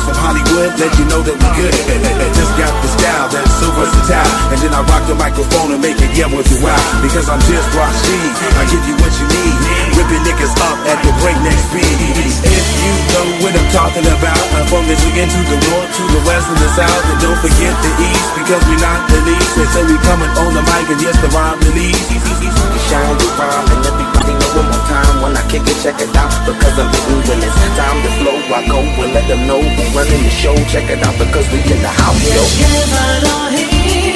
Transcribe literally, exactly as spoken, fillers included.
from Hollywood, let you know that we good. Just got the style that's so versatile. And then I rock the microphone and make it yell with you out. Because I'm just Rashid, I give you what you need. Ripping niggas up at the breakneck speed. If you know what I'm talking about, I'm from the beginning to the north, to the west and the south. And don't forget the east, because we not the least. They say we coming on the mic and yes, the rhyme release. Shine the rhyme and everybody know one more time. When I kick it, check it out, because I'm hitting when it's time to flow. I go and let them know who's running the show. Check it out, because we in the house, yo.